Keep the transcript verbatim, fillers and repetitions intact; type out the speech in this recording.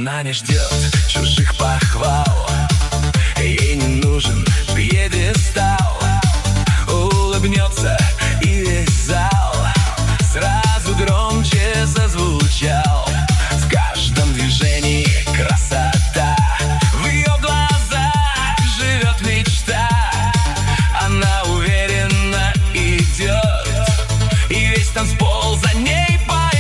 Она не ждет чужих похвал, ей не нужен пьедестал. Улыбнется и весь зал сразу громче зазвучал. В каждом движении красота, в ее глазах живет мечта. Она уверенно идет, и весь танцпол за ней поет.